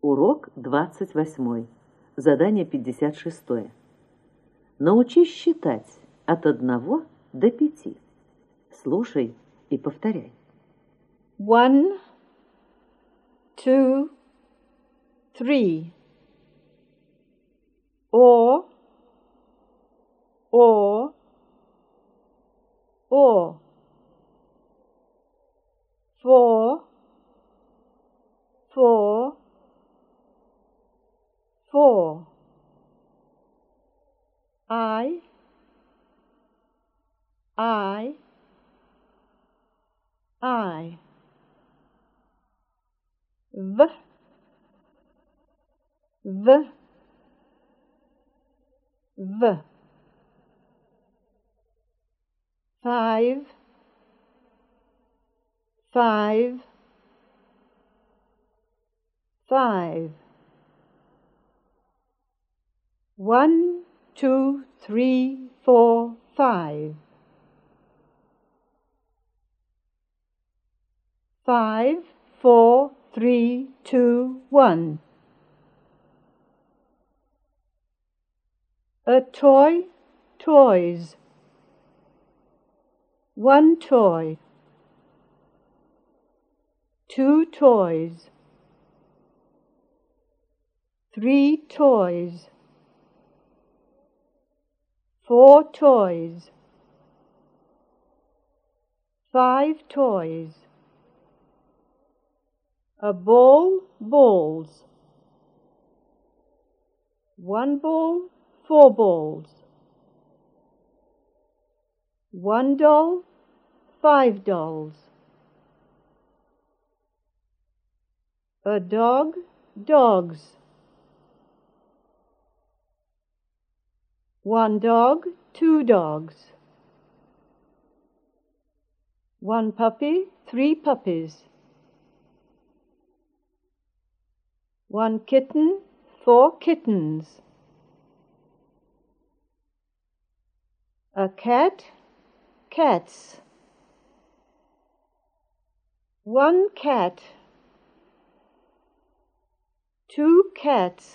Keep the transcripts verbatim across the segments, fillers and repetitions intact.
Урок двадцать восьмой. Задание пятьдесят шестое. Научись считать от одного до пяти. Слушай и повторяй. One, two, three. Or, or, or. Four, four, four. I, I, I. V, V, V. Five, five, five. One, two, three, four, five. Five, four, three, two, one. A toy, toys. One toy. Two toys. Three toys. Four toys. Five toys. A ball, balls. One ball, four balls. One doll, five dolls. A dog, dogs. One dog, two dogs. One puppy, three puppies. One kitten, four kittens. A cat, cats. One cat. Two cats.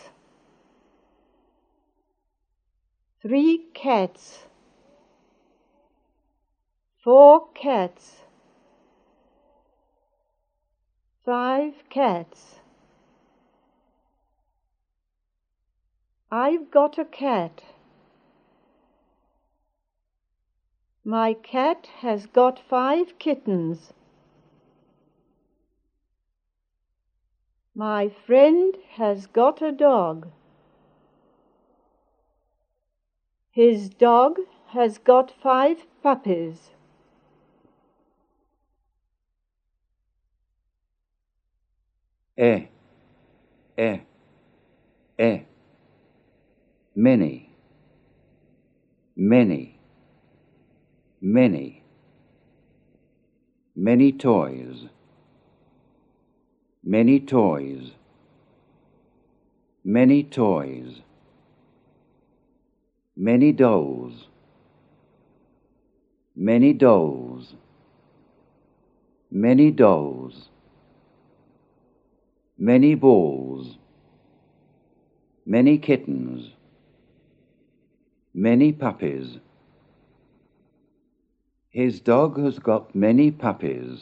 Three cats. Four cats. Five cats. I've got a cat. My cat has got five kittens. My friend has got a dog. His dog has got five puppies. E, e, e. Many, many, many. Many toys, many toys, many toys. Many dolls, many dolls, many dolls. Many balls, many kittens, many puppies. His dog has got many puppies.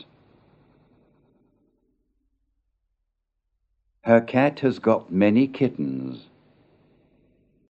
Her cat has got many kittens.